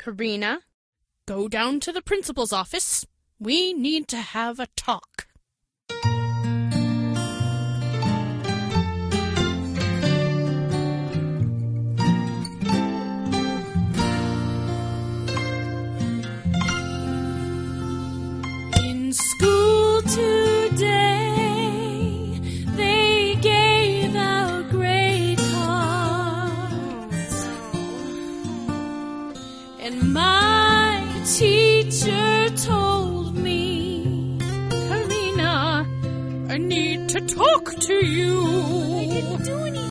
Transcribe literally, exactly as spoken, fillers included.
Karina. Go down to the principal's office. We need to have a talk. In school today, they gave out grade cards, and my teacher told me, Karina, I need to talk to you.